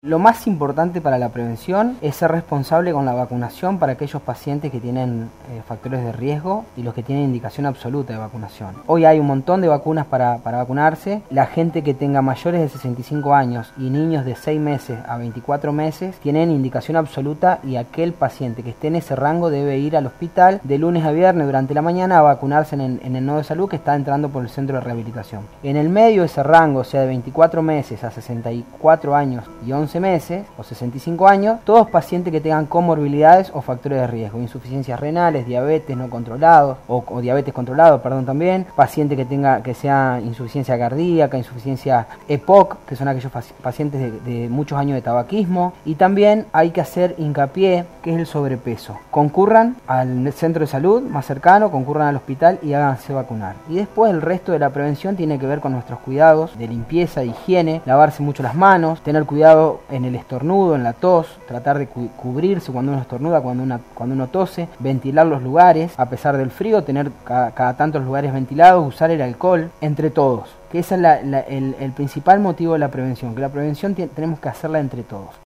Lo más importante para la prevención es ser responsable con la vacunación para aquellos pacientes que tienen factores de riesgo y los que tienen indicación absoluta de vacunación. Hoy hay un montón de vacunas para vacunarse. La gente que tenga mayores de 65 años y niños de 6 meses a 24 meses tienen indicación absoluta, y aquel paciente que esté en ese rango debe ir al hospital de lunes a viernes durante la mañana a vacunarse en el nodo de salud que está entrando por el centro de rehabilitación. En el medio de ese rango, o sea de 24 meses a 64 años y 11 meses o 65 años, todos pacientes que tengan comorbilidades o factores de riesgo, insuficiencias renales, diabetes no controlados o diabetes controlado, también, paciente que sea insuficiencia cardíaca, insuficiencia EPOC, que son aquellos pacientes de muchos años de tabaquismo, y también hay que hacer hincapié que es el sobrepeso. Concurran al centro de salud más cercano, concurran al hospital y háganse vacunar. Y después el resto de la prevención tiene que ver con nuestros cuidados de limpieza, de higiene, lavarse mucho las manos, tener cuidado en el estornudo, en la tos, tratar de cubrirse cuando uno estornuda, cuando uno tose, ventilar los lugares, a pesar del frío, tener cada tanto los lugares ventilados, usar el alcohol, entre todos. Que ese es el principal motivo de la prevención, que la prevención tenemos que hacerla entre todos.